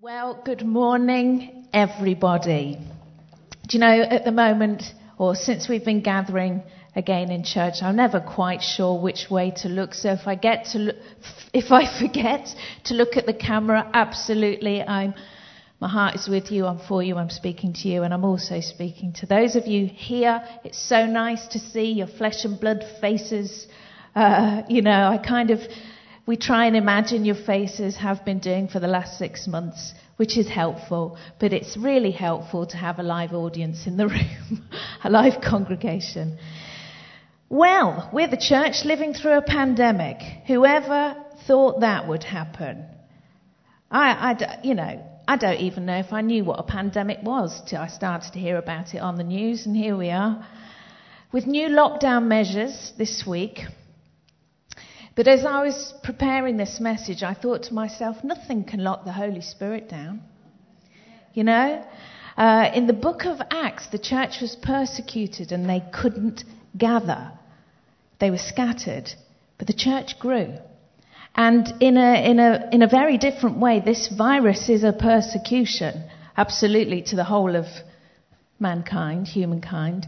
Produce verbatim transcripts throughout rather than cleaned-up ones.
Well, good morning, everybody. Do you know, at the moment, or since we've been gathering again in church, I'm never quite sure which way to look. So if I get to look, if I forget to look at the camera, absolutely, I'm. My heart is with you. I'm for you. I'm speaking to you, and I'm also speaking to those of you here. It's so nice to see your flesh and blood faces. Uh, you know, I kind of. We try and imagine your faces, have been doing for the last six months, which is helpful. But it's really helpful to have a live audience in the room, a live congregation. Well, we're the church living through a pandemic. Whoever thought that would happen? I, I, you know, I don't even know if I knew what a pandemic was till I started to hear about it on the news, and here we are. With new lockdown measures this week. But as I was preparing this message, I thought to myself, nothing can lock the Holy Spirit down. You know, uh, in the book of Acts, the church was persecuted and they couldn't gather. They were scattered, but the church grew. And in a, in a, in a very different way, this virus is a persecution, absolutely, to the whole of mankind, humankind.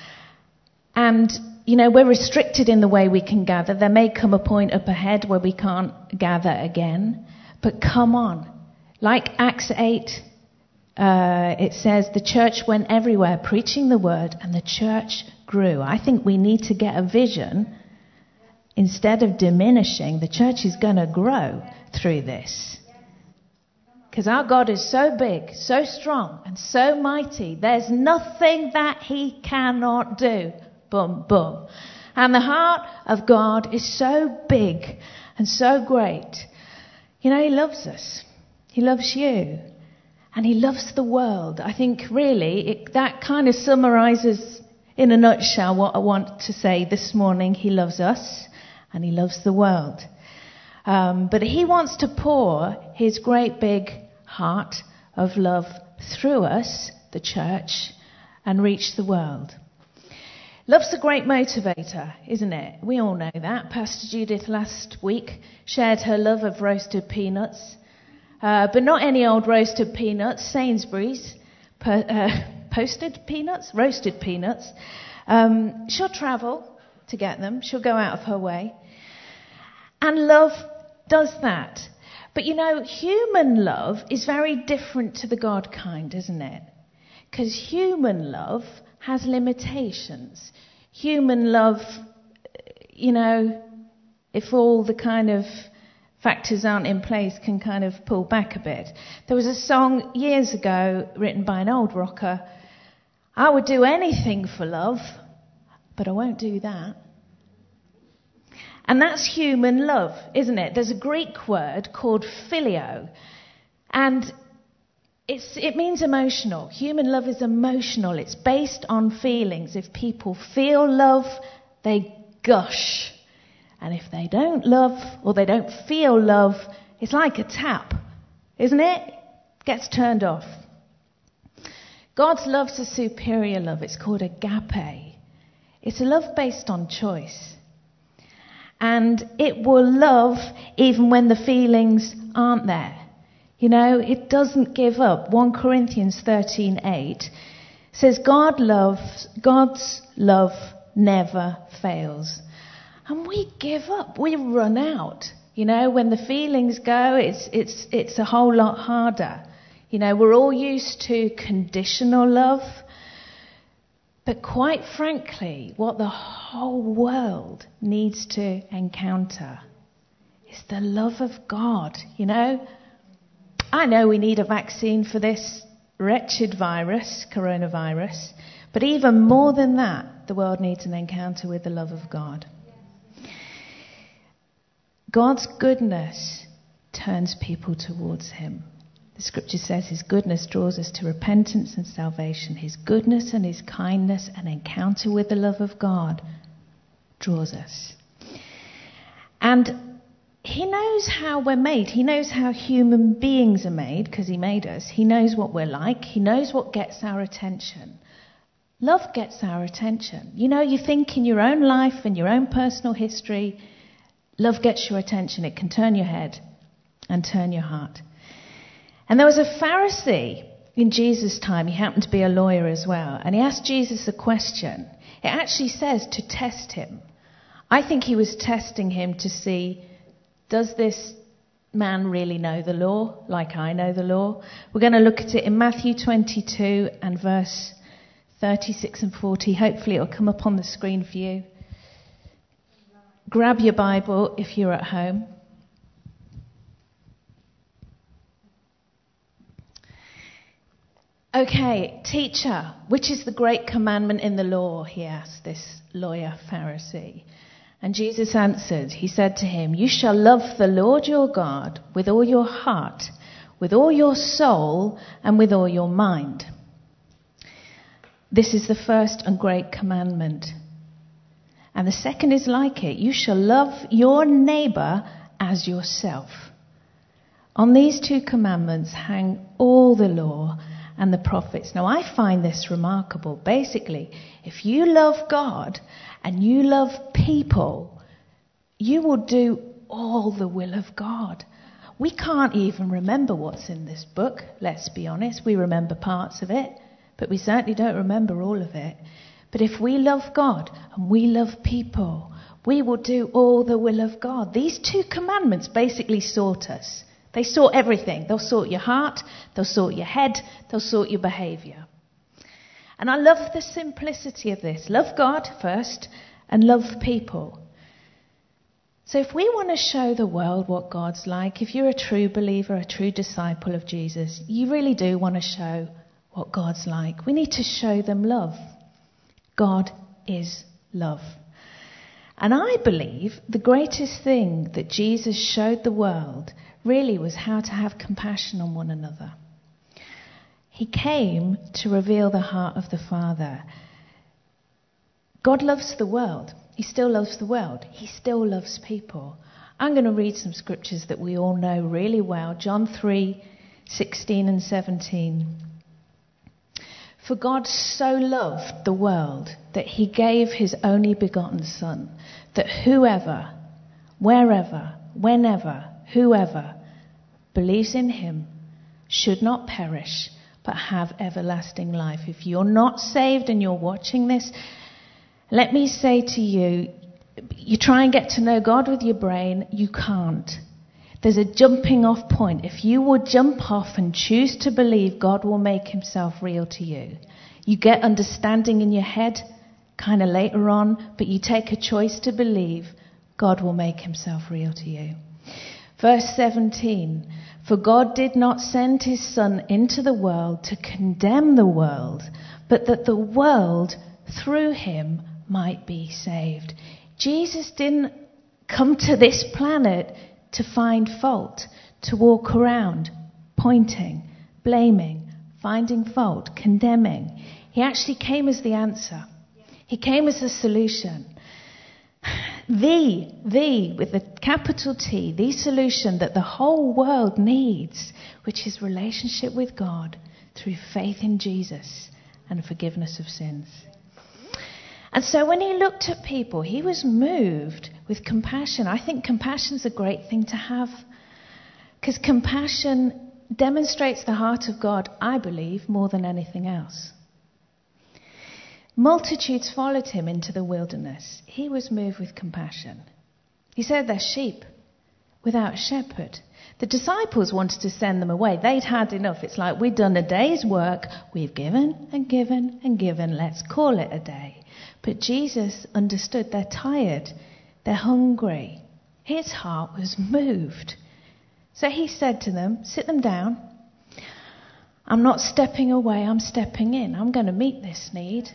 And you know, we're restricted in the way we can gather. There may come a point up ahead where we can't gather again. But come on. Like Acts eight, uh, it says, the church went everywhere preaching the word and the church grew. I think we need to get a vision. Instead of diminishing, the church is going to grow through this. Because our God is so big, so strong, and so mighty. There's nothing that he cannot do. Boom, boom. And the heart of God is so big and so great. You know, he loves us. He loves you. And he loves the world. I think really it, that kind of summarizes in a nutshell what I want to say this morning. He loves us and he loves the world. Um, but he wants to pour his great big heart of love through us, the church, and reach the world. Love's a great motivator, isn't it? We all know that. Pastor Judith last week shared her love of roasted peanuts. Uh, but not any old roasted peanuts, Sainsbury's per, uh, posted peanuts, roasted peanuts. Um, she'll travel to get them. She'll go out of her way. And love does that. But you know, human love is very different to the God kind, isn't it? Because human love has limitations. Human love, you know, if all the kind of factors aren't in place, can kind of pull back a bit. There was a song years ago written by an old rocker. I would do anything for love, but I won't do that. And that's human love, isn't it? There's a Greek word called phileo, and It's, it means emotional. Human love is emotional. It's based on feelings. If people feel love, they gush. And if they don't love or they don't feel love, it's like a tap, isn't it? Gets turned off. God's love's a superior love. It's called agape. It's a love based on choice. And it will love even when the feelings aren't there. You know, it doesn't give up. First Corinthians thirteen eight says God loves, God's love never fails. And we give up. We run out. You know, when the feelings go, it's it's it's a whole lot harder. You know, we're all used to conditional love. But quite frankly, what the whole world needs to encounter is the love of God, you know. I know we need a vaccine for this wretched virus, coronavirus, but even more than that, the world needs an encounter with the love of God. God's goodness turns people towards him. The scripture says his goodness draws us to repentance and salvation. His goodness and his kindness and encounter with the love of God draws us. And he knows how we're made. He knows how human beings are made because he made us. He knows what we're like. He knows what gets our attention. Love gets our attention. You know, you think in your own life, in your own personal history, love gets your attention. It can turn your head and turn your heart. And there was a Pharisee in Jesus' time. He happened to be a lawyer as well. And he asked Jesus a question. It actually says to test him. I think he was testing him to see, does this man really know the law like I know the law? We're going to look at it in Matthew twenty-two and verse thirty-six and forty. Hopefully it'll come up on the screen for you. Grab your Bible if you're at home. Okay, teacher, which is the great commandment in the law? He asked this lawyer Pharisee. And Jesus answered, he said to him, you shall love the Lord your God with all your heart, with all your soul, and with all your mind. This is the first and great commandment. And the second is like it. You shall love your neighbor as yourself. On these two commandments hang all the law and the prophets. Now, I find this remarkable. Basically, if you love God and you love people, you will do all the will of God. We can't even remember what's in this book, let's be honest. We remember parts of it, but we certainly don't remember all of it. But if we love God and we love people, we will do all the will of God. These two commandments basically sort us. They sort everything. They'll sort your heart, they'll sort your head, they'll sort your behaviour. And I love the simplicity of this. Love God first and love people. So if we want to show the world what God's like, if you're a true believer, a true disciple of Jesus, you really do want to show what God's like. We need to show them love. God is love. And I believe the greatest thing that Jesus showed the world really was how to have compassion on one another. He came to reveal the heart of the Father. God loves the world. He still loves the world. He still loves people. I'm going to read some scriptures that we all know really well. John three, sixteen and seventeen. For God so loved the world that he gave his only begotten Son, that whoever, wherever, whenever, whoever believes in him should not perish, but have everlasting life. If you're not saved and you're watching this, let me say to you, you try and get to know God with your brain, you can't. There's a jumping off point. If you will jump off and choose to believe, God will make himself real to you. You get understanding in your head kind of later on, but you take a choice to believe, God will make himself real to you. Verse seventeen, for God did not send his Son into the world to condemn the world, but that the world through him might be saved. Jesus didn't come to this planet to find fault, to walk around pointing, blaming, finding fault, condemning. He actually came as the answer. He came as the solution. The, the, with a capital T, the solution that the whole world needs, which is relationship with God through faith in Jesus and forgiveness of sins. And so when he looked at people, he was moved with compassion. I think compassion's a great thing to have, because compassion demonstrates the heart of God, I believe, more than anything else. Multitudes followed him into the wilderness. He was moved with compassion. He said they're sheep without a shepherd. The disciples wanted to send them away. They'd had enough. It's like, we've done a day's work. We've given and given and given. Let's call it a day. But Jesus understood they're tired. They're hungry. His heart was moved. So he said to them, sit them down. I'm not stepping away. I'm stepping in. I'm going to meet this need.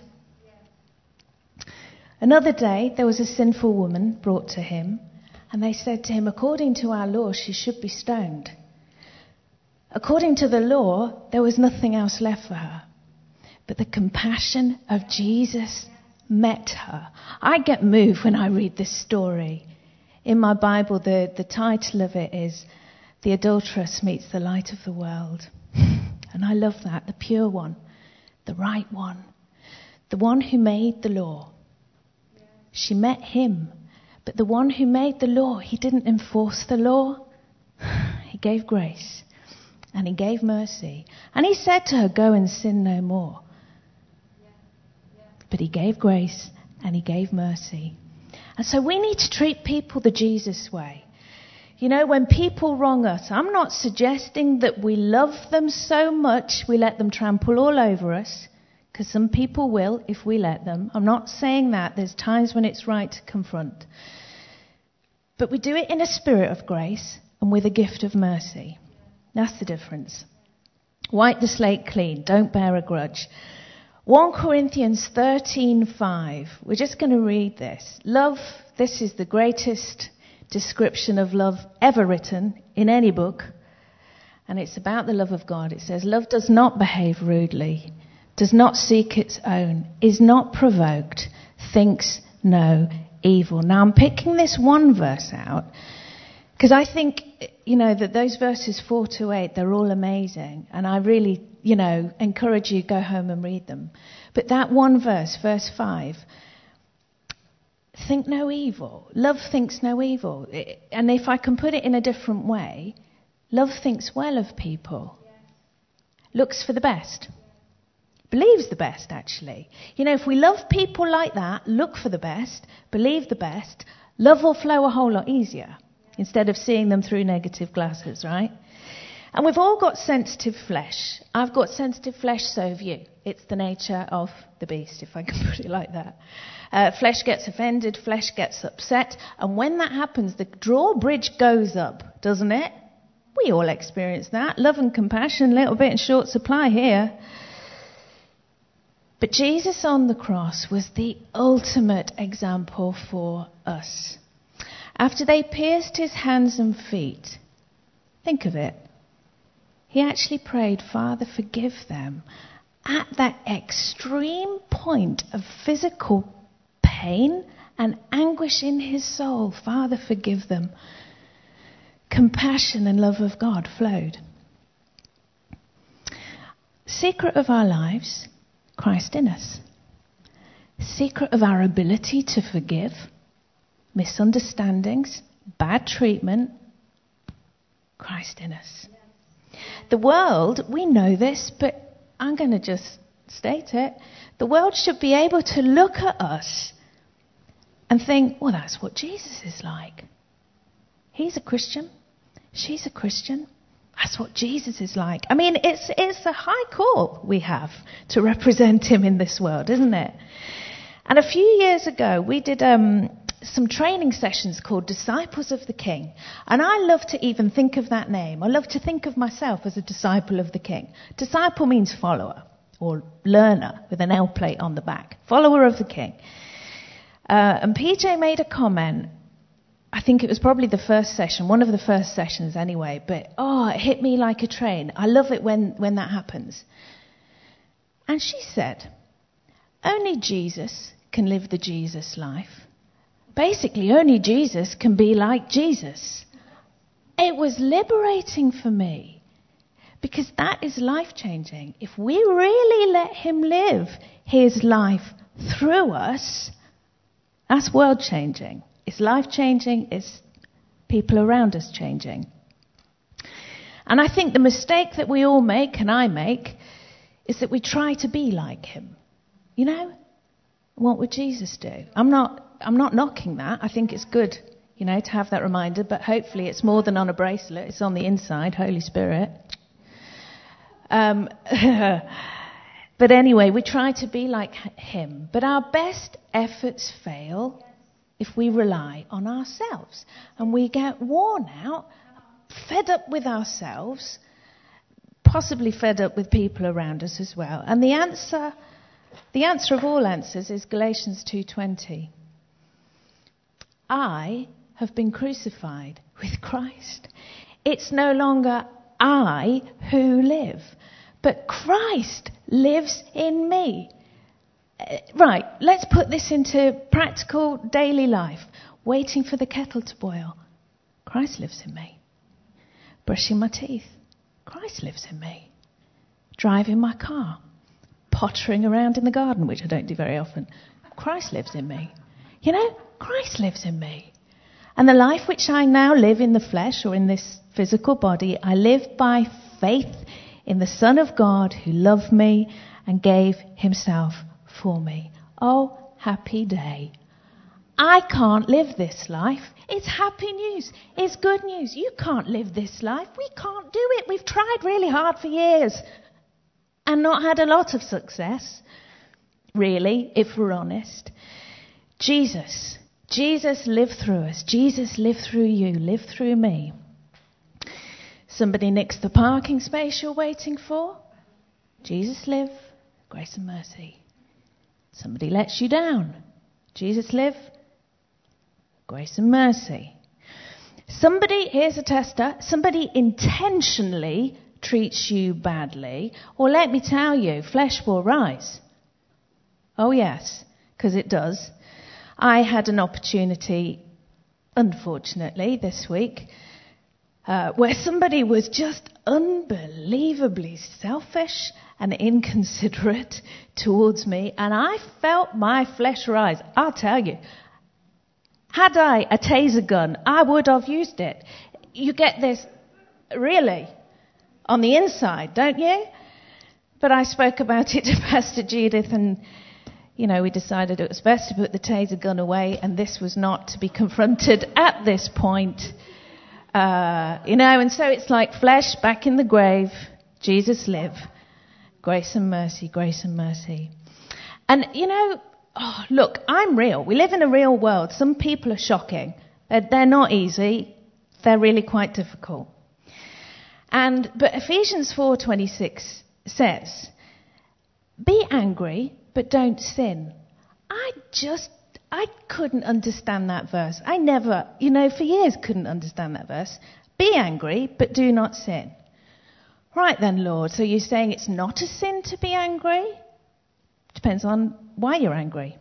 Another day, there was a sinful woman brought to him, and they said to him, according to our law, she should be stoned. According to the law, there was nothing else left for her. But the compassion of Jesus met her. I get moved when I read this story. In my Bible, the, the title of it is The Adulteress Meets the Light of the World. And I love that, the pure one, the right one, the one who made the law. She met him, but the one who made the law, he didn't enforce the law. He gave grace. and he gave mercy. And he said to her, go and sin no more. But he gave grace and he gave mercy. And so we need to treat people the Jesus way. You know, when people wrong us, I'm not suggesting that we love them so much we let them trample all over us, because some people will if we let them. I'm not saying that. There's times when it's right to confront. But we do it in a spirit of grace and with a gift of mercy. That's the difference. Wipe the slate clean. Don't bear a grudge. First Corinthians thirteen five. We're just going to read this. Love, this is the greatest description of love ever written in any book. And it's about the love of God. It says, love does not behave rudely, does not seek its own, is not provoked, thinks no evil. Now I'm picking this one verse out because I think, you know, that those verses four to eight, they're all amazing. And I really, you know, encourage you to go home and read them. But that one verse, verse five, think no evil. Love thinks no evil. And if I can put it in a different way, love thinks well of people. Looks for the best. Believes the best, actually. You know, if we love people like that, look for the best, believe the best, love will flow a whole lot easier instead of seeing them through negative glasses, right? And we've all got sensitive flesh. I've got sensitive flesh, so have you. It's the nature of the beast, if I can put it like that. Uh, flesh gets offended, flesh gets upset, and when that happens, the drawbridge goes up, doesn't it? We all experience that. Love and compassion, a little bit in short supply here. But Jesus on the cross was the ultimate example for us. After they pierced his hands and feet, think of it, he actually prayed, Father, forgive them. At that extreme point of physical pain and anguish in his soul, Father, forgive them. Compassion and love of God flowed. Secret of our lives, Christ in us. Secret of our ability to forgive, misunderstandings, bad treatment, Christ in us. The world, we know this, but I'm going to just state it. The world should be able to look at us and think, well, that's what Jesus is like. He's a Christian. She's a Christian. That's what Jesus is like. I mean, it's it's a high call we have to represent him in this world, isn't it? And a few years ago, we did um, some training sessions called Disciples of the King. And I love to even think of that name. I love to think of myself as a disciple of the King. Disciple means follower or learner with an L plate on the back. Follower of the King. Uh, and P J made a comment. I think it was probably the first session, one of the first sessions anyway, but oh, it hit me like a train. I love it when, when that happens. And she said, only Jesus can live the Jesus life. Basically, only Jesus can be like Jesus. It was liberating for me because that is life-changing. If we really let him live his life through us, that's world-changing. It's life-changing. It's people around us changing. And I think the mistake that we all make, and I make, is that we try to be like him. You know? What would Jesus do? I'm not, I'm not knocking that. I think it's good, you know, to have that reminder. But hopefully it's more than on a bracelet. It's on the inside, Holy Spirit. Um, but anyway, we try to be like him. But our best efforts fail if we rely on ourselves. And we get worn out, fed up with ourselves, possibly fed up with people around us as well. And the answer, the answer of all answers is Galatians two twenty. I have been crucified with Christ. It's no longer I who live, but Christ lives in me. Right, let's put this into practical daily life. Waiting for the kettle to boil. Christ lives in me. Brushing my teeth. Christ lives in me. Driving my car. Pottering around in the garden, which I don't do very often. Christ lives in me. You know, Christ lives in me. And the life which I now live in the flesh, or in this physical body, I live by faith in the Son of God who loved me and gave himself for me. Oh, happy day. I can't live this life. It's happy news. It's good news. You can't live this life. We can't do it. We've tried really hard for years and not had a lot of success, really, if we're honest. Jesus, Jesus lived through us. Jesus lived through you, lived through me. Somebody nicks the parking space you're waiting for. Jesus live, grace and mercy. Somebody lets you down. Jesus live, grace and mercy. Somebody, here's a tester, somebody intentionally treats you badly. Or let me tell you, flesh will rise. Oh yes, because it does. I had an opportunity, unfortunately, this week, uh, where somebody was just unbelievably selfish and inconsiderate towards me, and I felt my flesh rise. I'll tell you, had I a taser gun, I would have used it. You get this, really, on the inside, don't you? But I spoke about it to Pastor Judith, and you know, we decided it was best to put the taser gun away, and this was not to be confronted at this point. Uh, you know, and so it's like flesh back in the grave, Jesus live, grace and mercy, grace and mercy. And, you know, oh, look, I'm real. We live in a real world. Some people are shocking. They're, they're not easy. They're really quite difficult. And, but Ephesians four twenty-six says, be angry, but don't sin. I just, I couldn't understand that verse. I never, you know, for years couldn't understand that verse. Be angry, but do not sin. Right then, Lord, so you're saying it's not a sin to be angry? Depends on why you're angry,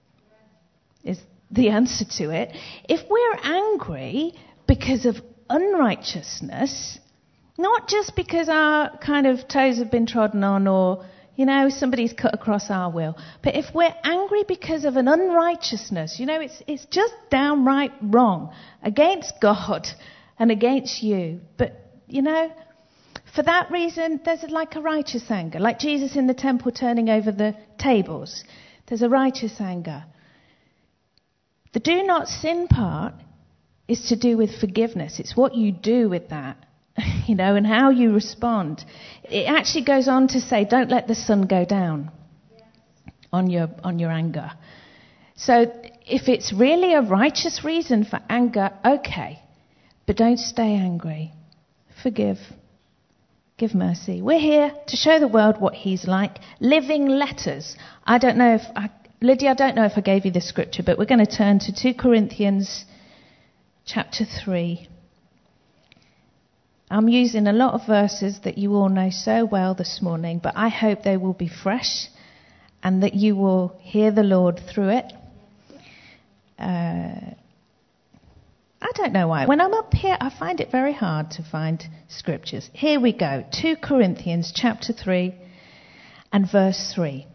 is the answer to it. If we're angry because of unrighteousness, not just because our kind of toes have been trodden on or, you know, somebody's cut across our will. But if we're angry because of an unrighteousness, you know, it's it's just downright wrong against God and against you. But, you know, for that reason, there's like a righteous anger. Like Jesus in the temple turning over the tables. There's a righteous anger. The do not sin part is to do with forgiveness. It's what you do with that. You know, and how you respond. It actually goes on to say, don't let the sun go down on your on your anger. So if it's really a righteous reason for anger, okay. But don't stay angry. Forgive. Give mercy. We're here to show the world what he's like. Living letters. I don't know if, I, Lydia, I don't know if I gave you the scripture, but we're going to turn to two Corinthians chapter three. I'm using a lot of verses that you all know so well this morning, but I hope they will be fresh and that you will hear the Lord through it. Uh, I don't know why. When I'm up here, I find it very hard to find scriptures. Here we go. two Corinthians chapter three and verse three.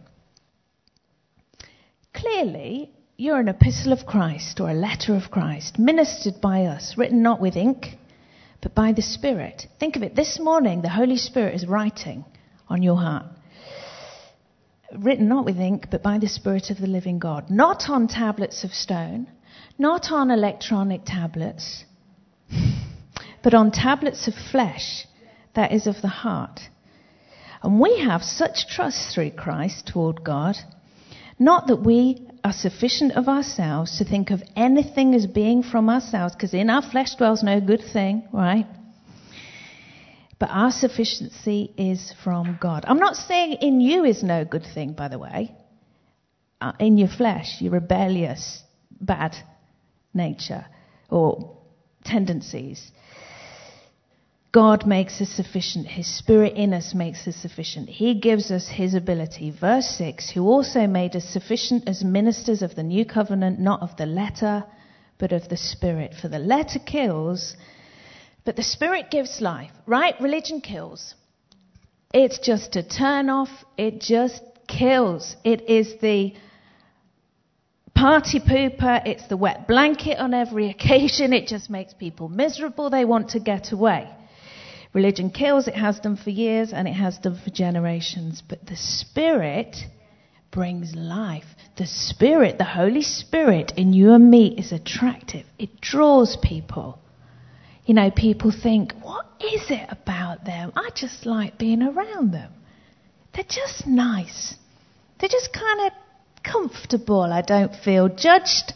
Clearly, you're an epistle of Christ or a letter of Christ, ministered by us, written not with ink, but by the Spirit. Think of it. This morning, the Holy Spirit is writing on your heart. Written not with ink, but by the Spirit of the living God. Not on tablets of stone, not on electronic tablets, but on tablets of flesh, that is of the heart. And we have such trust through Christ toward God, not that we are sufficient of ourselves to think of anything as being from ourselves, because in our flesh dwells no good thing, right? But our sufficiency is from God. I'm not saying in you is no good thing, by the way. Uh, in your flesh, your rebellious, bad nature or tendencies. God makes us sufficient. His Spirit in us makes us sufficient. He gives us his ability. Verse six, who also made us sufficient as ministers of the new covenant, not of the letter, but of the Spirit. For the letter kills, but the Spirit gives life. Right? Religion kills. It's just a turn off. It just kills. It is the party pooper. It's the wet blanket on every occasion. It just makes people miserable. They want to get away. Religion kills. It has done for years, and it has done for generations. But the Spirit brings life. The Spirit, the Holy Spirit in you and me is attractive. It draws people. You know, people think, what is it about them? I just like being around them. They're just nice. They're just kind of comfortable. I don't feel judged.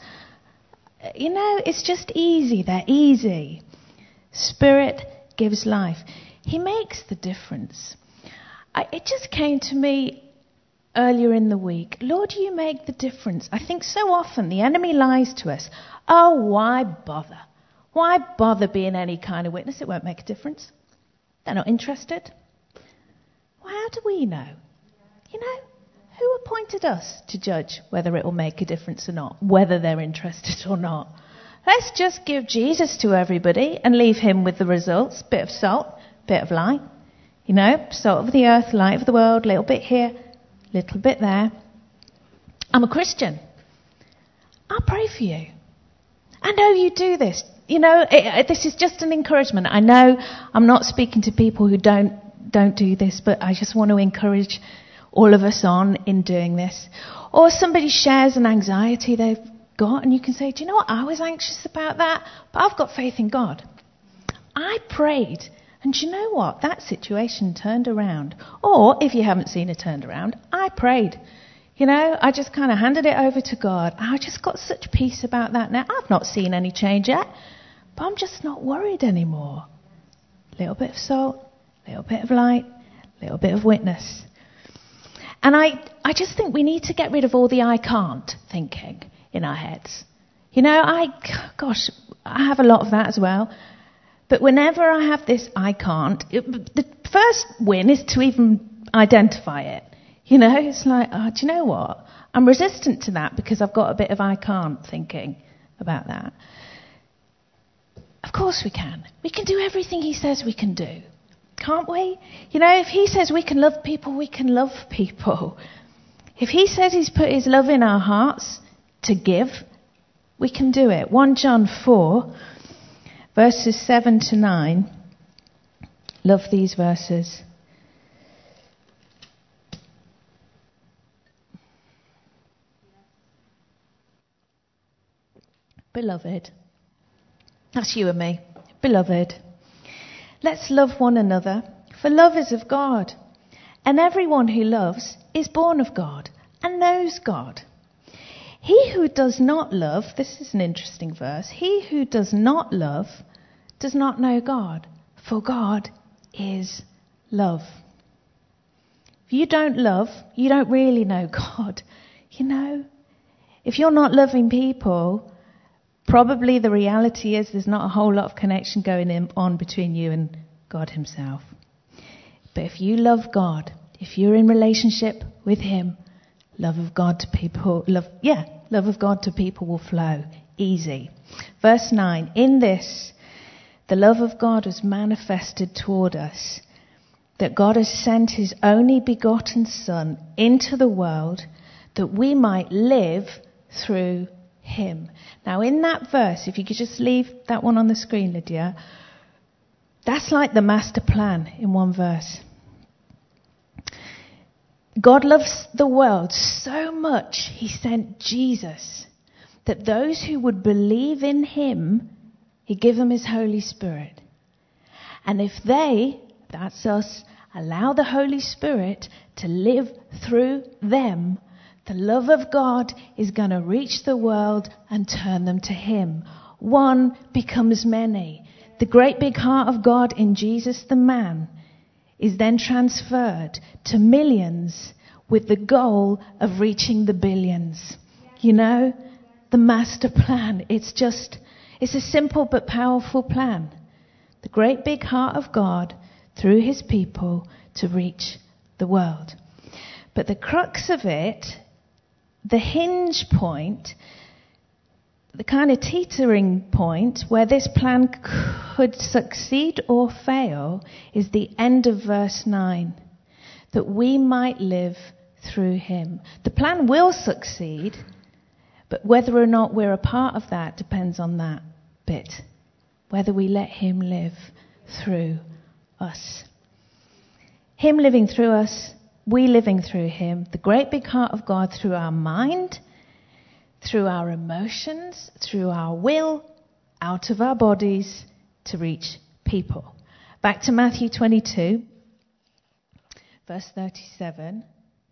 You know, it's just easy. They're easy. Spirit gives life. He makes the difference. I, it just came to me earlier in the week. Lord, you make the difference. I think so often the enemy lies to us. Oh, why bother? Why bother being any kind of witness? It won't make a difference. They're not interested. Well, how do we know? You know, who appointed us to judge whether it will make a difference or not, whether they're interested or not? Let's just give Jesus to everybody and leave him with the results. Bit of salt, bit of light. You know, salt of the earth, light of the world, little bit here, little bit there. I'm a Christian. I'll pray for you. I know you do this. You know, it, it, this is just an encouragement. I know I'm not speaking to people who don't don't do this, but I just want to encourage all of us on in doing this. Or somebody shares an anxiety they've got, and you can say, do you know what, I was anxious about that, but I've got faith in God. I prayed, and do you know what, that situation turned around. Or, if you haven't seen it turned around, I prayed. You know, I just kind of handed it over to God. I just got such peace about that now. I've not seen any change yet, but I'm just not worried anymore. Little bit of salt, little bit of light, little bit of witness. And I, I just think we need to get rid of all the I can't thinking in our heads. You know, I, gosh, I have a lot of that as well. But whenever I have this I can't, it, the first win is to even identify it. You know, it's like, oh, do you know what? I'm resistant to that because I've got a bit of I can't thinking about that. Of course we can. We can do everything he says we can do. Can't we? You know, if he says we can love people, we can love people. If he says he's put his love in our hearts to give, we can do it. First John four, verses seven to nine. Love these verses. Beloved, that's you and me. Beloved, let's love one another, for love is of God. And everyone who loves is born of God and knows God. He who does not love, this is an interesting verse, he who does not love does not know God, for God is love. If you don't love, you don't really know God. You know, if you're not loving people, probably the reality is there's not a whole lot of connection going on between you and God himself. But if you love God, if you're in relationship with him, love of God to people, love, yeah, love of God to people will flow easy. Verse nine, in this, the love of God was manifested toward us, that God has sent his only begotten Son into the world that we might live through him. Now in that verse, if you could just leave that one on the screen, Lydia, that's like the master plan in one verse. God loves the world so much, he sent Jesus, that those who would believe in him, he'd give them his Holy Spirit. And if they, that's us, allow the Holy Spirit to live through them, the love of God is going to reach the world and turn them to him. One becomes many. The great big heart of God in Jesus the man is then transferred to millions with the goal of reaching the billions. You know, the master plan. It's just, it's a simple but powerful plan. The great big heart of God through his people to reach the world. But the crux of it, the hinge point, the kind of teetering point where this plan could succeed or fail is the end of verse nine. That we might live through him. The plan will succeed, But whether or not we're a part of that depends on that bit. Whether we let him live through us. Him living through us, we living through him, the great big heart of God through our mind, through our emotions, through our will, out of our bodies to reach people. Back to Matthew twenty-two, verse thirty-seven.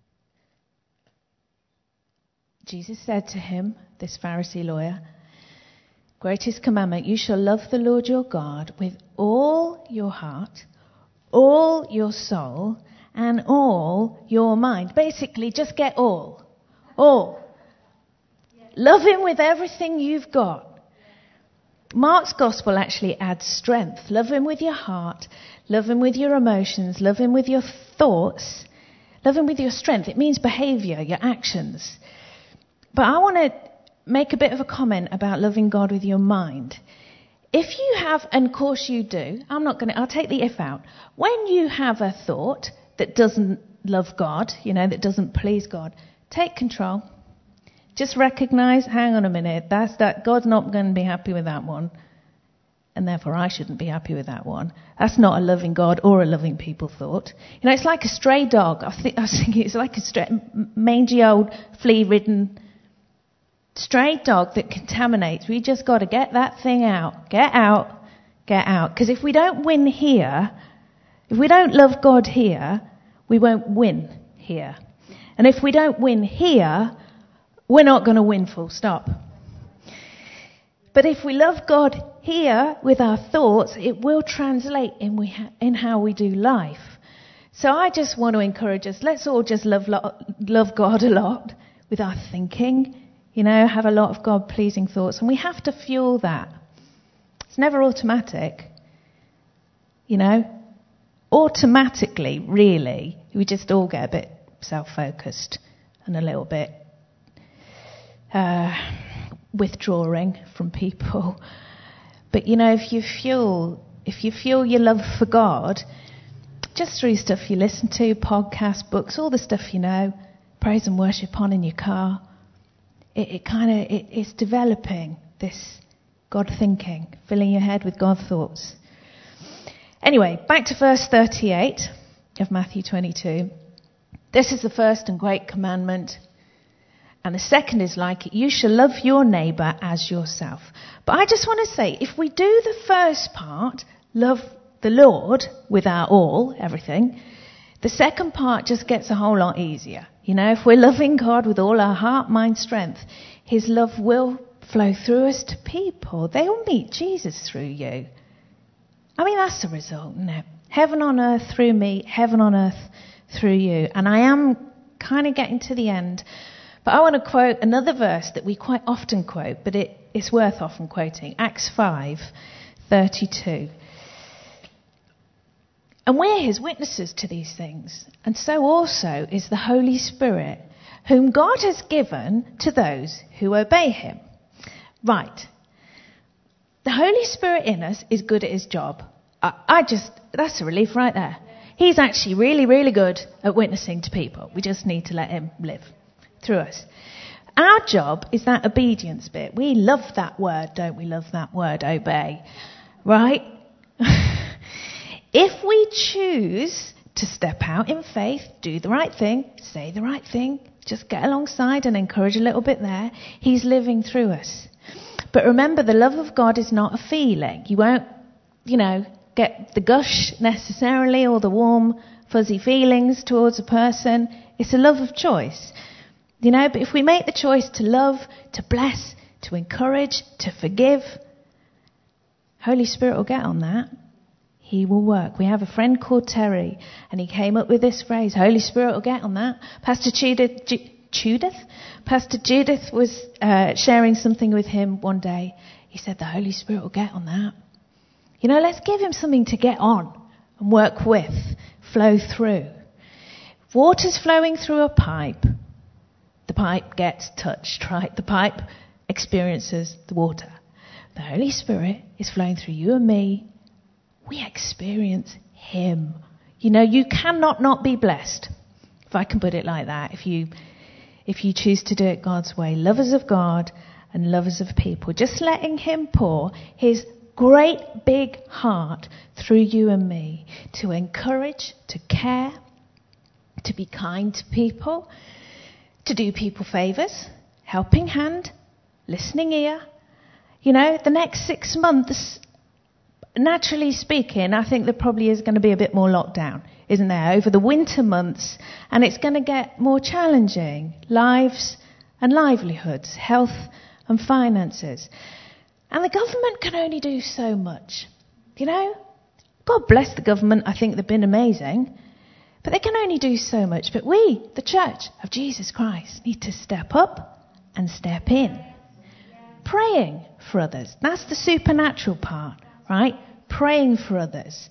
Jesus said to him, this Pharisee lawyer, greatest commandment, you shall love the Lord your God with all your heart, all your soul, and all your mind. Basically, just get all. All. Love him with everything you've got. Mark's gospel actually adds strength. Love him with your heart. Love him with your emotions. Love him with your thoughts. Love him with your strength. It means behavior, your actions. But I want to make a bit of a comment about loving God with your mind. If you have, and of course you do, I'm not going to, I'll take the if out. When you have a thought that doesn't love God, you know, that doesn't please God, take control. Just recognize, hang on a minute, that's that, God's not going to be happy with that one. And therefore I shouldn't be happy with that one. That's not a loving God or a loving people thought. You know, it's like a stray dog. I, think, I was thinking it's like a stray, mangy old flea-ridden stray dog that contaminates. We just got to get that thing out. Get out. Get out. Because if we don't win here, if we don't love God here, we won't win here. And if we don't win here, we're not going to win full stop. But if we love God here with our thoughts, it will translate in, we ha- in how we do life. So I just want to encourage us, let's all just love, lo- love God a lot with our thinking. You know, have a lot of God-pleasing thoughts. And we have to fuel that. It's never automatic. You know, automatically, really, we just all get a bit self-focused and a little bit uh, withdrawing from people. But, you know, if you fuel, if you fuel your love for God, just through stuff you listen to, podcasts, books, all the stuff you know, praise and worship on in your car, It, it kind of, it, it's developing this God thinking, filling your head with God thoughts. Anyway, back to verse thirty-eight of Matthew twenty-two. This is the first and great commandment. And the second is like it. You shall love your neighbour as yourself. But I just want to say, if we do the first part, love the Lord with our all, everything, the second part just gets a whole lot easier. You know, if we're loving God with all our heart, mind, strength, his love will flow through us to people. They will meet Jesus through you. I mean, that's the result, isn't it? Heaven on earth through me, heaven on earth through you. And I am kind of getting to the end. But I want to quote another verse that we quite often quote, but it, it's worth often quoting. Acts five thirty-two. And we're his witnesses to these things. And so also is the Holy Spirit, whom God has given to those who obey him. Right. The Holy Spirit in us is good at his job. I, I just, that's a relief right there. He's actually really, really good at witnessing to people. We just need to let him live through us. Our job is that obedience bit. We love that word, don't we? Love that word, obey. Right? If we choose to step out in faith, do the right thing, say the right thing, just get alongside and encourage a little bit there, he's living through us. But remember, the love of God is not a feeling. You won't, you know, get the gush necessarily or the warm, fuzzy feelings towards a person. It's a love of choice. You know, but if we make the choice to love, to bless, to encourage, to forgive, Holy Spirit will get on that. He will work. We have a friend called Terry, and he came up with this phrase, Holy Spirit will get on that. Pastor Judith, Ju- Judith? Pastor Judith was uh, sharing something with him one day. He said, the Holy Spirit will get on that. You know, let's give him something to get on and work with, flow through. If water's flowing through a pipe, the pipe gets touched, right? The pipe experiences the water. The Holy Spirit is flowing through you and me. We experience him. You know, you cannot not be blessed, if I can put it like that. If you, if you choose to do it God's way. Lovers of God and lovers of people. Just letting him pour his great big heart through you and me to encourage, to care, to be kind to people, to do people favours, helping hand, listening ear. You know, the next six months, naturally speaking, I think there probably is going to be a bit more lockdown, isn't there, over the winter months, and it's going to get more challenging. Lives and livelihoods, health and finances. And the government can only do so much. You know, God bless the government, I think they've been amazing, but they can only do so much. But we, the church of Jesus Christ, need to step up and step in. Praying for others. That's the supernatural part, right? Praying for others.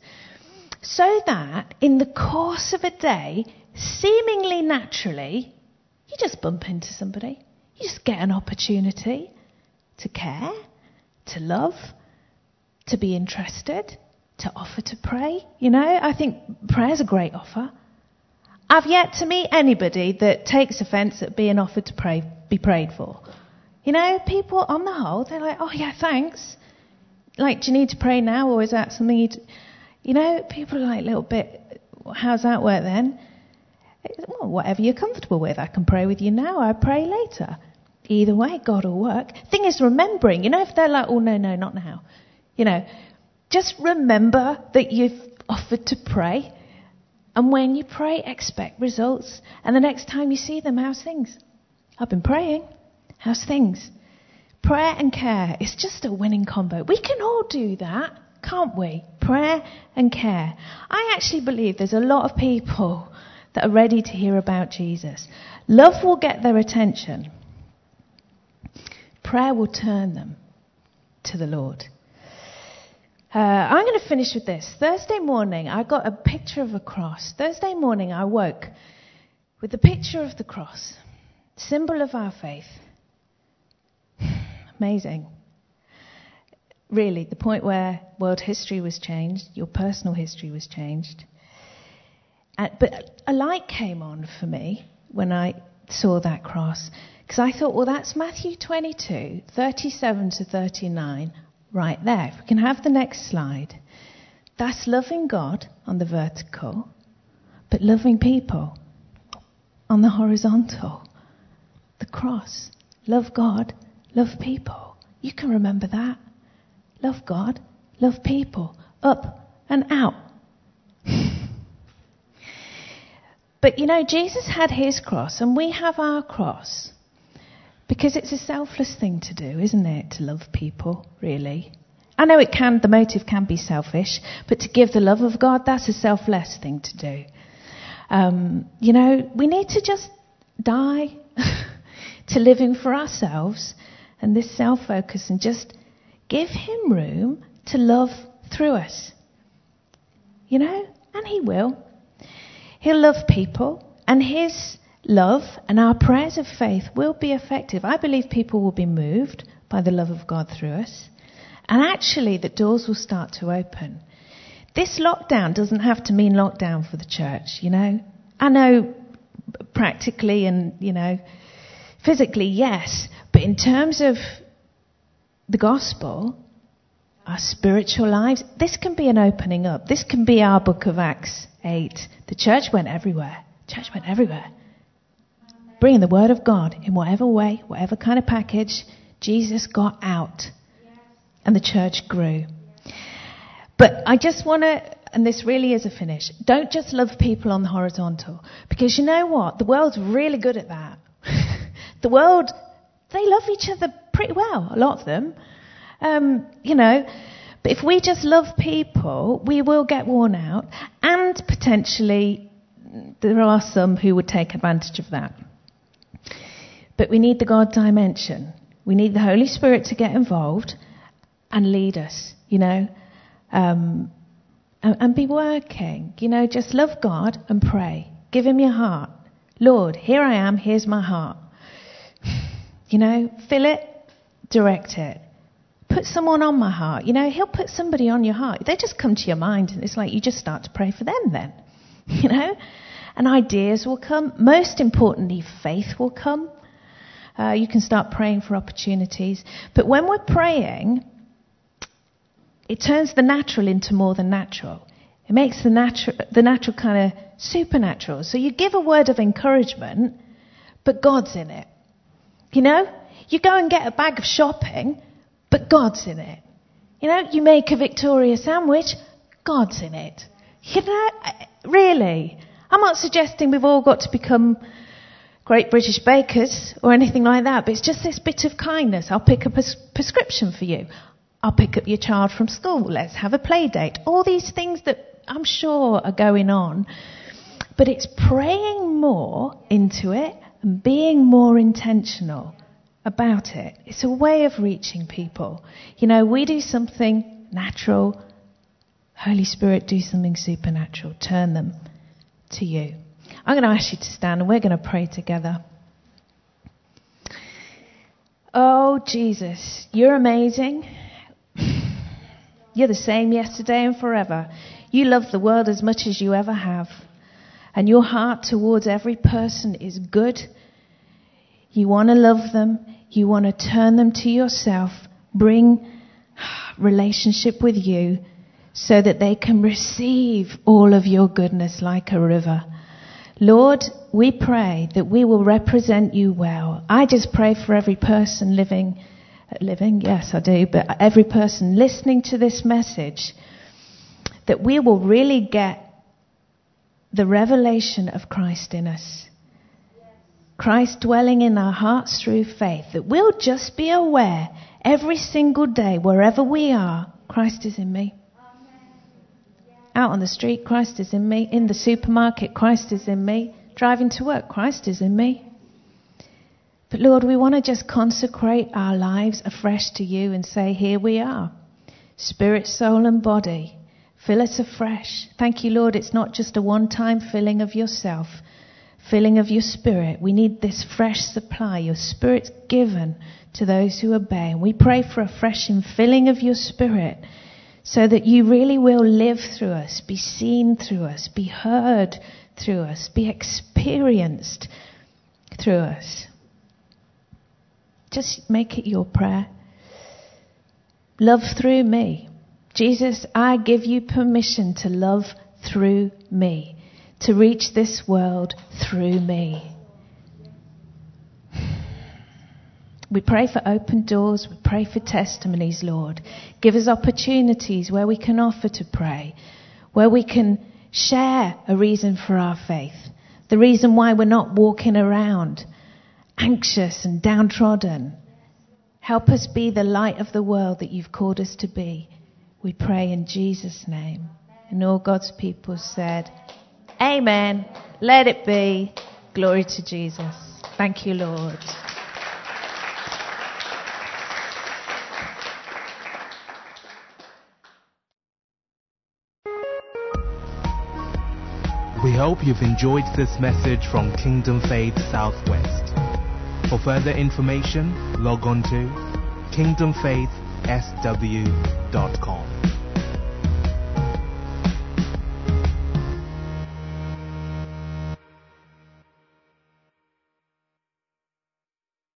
So that in the course of a day, seemingly naturally, you just bump into somebody. You just get an opportunity to care, to love, to be interested, to offer to pray. You know, I think prayer's a great offer. I've yet to meet anybody that takes offence at being offered to pray, be prayed for. You know, people on the whole, they're like, oh yeah, thanks. Like, do you need to pray now, or is that something you... T-? You know, people are like a little bit, how's that work then? Well, whatever you're comfortable with. I can pray with you now, I pray later. Either way, God will work. Thing is remembering, you know, if they're like, oh no, no, not now. You know, just remember that you've offered to pray. And when you pray, expect results. And the next time you see them, how's things? I've been praying. How's things? Prayer and care is just a winning combo. We can all do that, can't we? Prayer and care. I actually believe there's a lot of people that are ready to hear about Jesus. Love will get their attention. Prayer will turn them to the Lord. Uh, I'm going to finish with this. Thursday morning, I got a picture of a cross. Thursday morning, I woke with the picture of the cross, symbol of our faith. Amazing. Really, the point where world history was changed, your personal history was changed. Uh, but a light came on for me when I saw that cross. Because I thought, well, that's Matthew twenty-two, thirty-seven to thirty-nine, right there. If we can have the next slide. That's loving God on the vertical, but loving people on the horizontal. The cross. Love God, love people. You can remember that. Love God, love people. Up and out. But you know, Jesus had his cross and we have our cross. Because it's a selfless thing to do, isn't it? To love people, really. I know it can, the motive can be selfish, but to give the love of God, that's a selfless thing to do. Um, you know, we need to just die to living for ourselves and this self-focus and just give him room to love through us. You know, and he will. He'll love people, and his love and our prayers of faith will be effective. I believe people will be moved by the love of God through us. And actually, the doors will start to open. This lockdown doesn't have to mean lockdown for the church, you know. I know practically and, you know, physically, yes. But in terms of the gospel, our spiritual lives, this can be an opening up. This can be our book of Acts eight. The church went everywhere. The church went everywhere. Bringing the word of God in whatever way, whatever kind of package, Jesus got out. And the church grew. But I just want to, and this really is a finish, don't just love people on the horizontal. Because you know what? The world's really good at that. The world, they love each other pretty well, a lot of them. Um, you know, but if we just love people, we will get worn out. And potentially, there are some who would take advantage of that. But we need the God dimension. We need the Holy Spirit to get involved and lead us, you know, um, and, and be working. You know, just love God and pray. Give him your heart. Lord, here I am, here's my heart. You know, fill it, direct it. Put someone on my heart. You know, he'll put somebody on your heart. They just come to your mind, and it's like you just start to pray for them then. You know? And ideas will come. Most importantly, faith will come. Uh, you can start praying for opportunities. But when we're praying, it turns the natural into more than natural. It makes the natural, the natural kind of supernatural. So you give a word of encouragement, but God's in it. You know, you go and get a bag of shopping, but God's in it. You know, you make a Victoria sandwich, God's in it. You know, really. I'm not suggesting we've all got to become great British bakers or anything like that, but it's just this bit of kindness. I'll pick up a prescription for you. I'll pick up your child from school. Let's have a play date. All these things that I'm sure are going on. But it's praying more into it and being more intentional about it. It's a way of reaching people. You know, we do something natural. Holy Spirit, do something supernatural. Turn them to you. I'm going to ask you to stand and we're going to pray together. Oh, Jesus, you're amazing. You're the same yesterday and forever. You love the world as much as you ever have. And your heart towards every person is good. You want to love them. You want to turn them to yourself. Bring relationship with you so that they can receive all of your goodness like a river. Lord, we pray that we will represent you well. I just pray for every person living Living, yes, I do. But every person listening to this message, that we will really get the revelation of Christ in us. Christ dwelling in our hearts through faith. That we'll just be aware every single day, wherever we are, Christ is in me. Out on the street, Christ is in me. In the supermarket, Christ is in me. Driving to work, Christ is in me. But Lord, we want to just consecrate our lives afresh to you and say, here we are. Spirit, soul and body. Fill us afresh. Thank you, Lord. It's not just a one-time filling of yourself, filling of your spirit. We need this fresh supply. Your spirit's given to those who obey. And we pray for a fresh infilling of your spirit so that you really will live through us, be seen through us, be heard through us, be experienced through us. Just make it your prayer. Love through me. Jesus, I give you permission to love through me, to reach this world through me. We pray for open doors. We pray for testimonies, Lord. Give us opportunities where we can offer to pray, where we can share a reason for our faith, the reason why we're not walking around anxious and downtrodden. Help us be the light of the world that you've called us to be. We pray in Jesus' name. And all God's people said, Amen. Let it be. Glory to Jesus. Thank you, Lord. We hope you've enjoyed this message from Kingdom Faith Southwest. For further information, log on to kingdom faith s w dot com.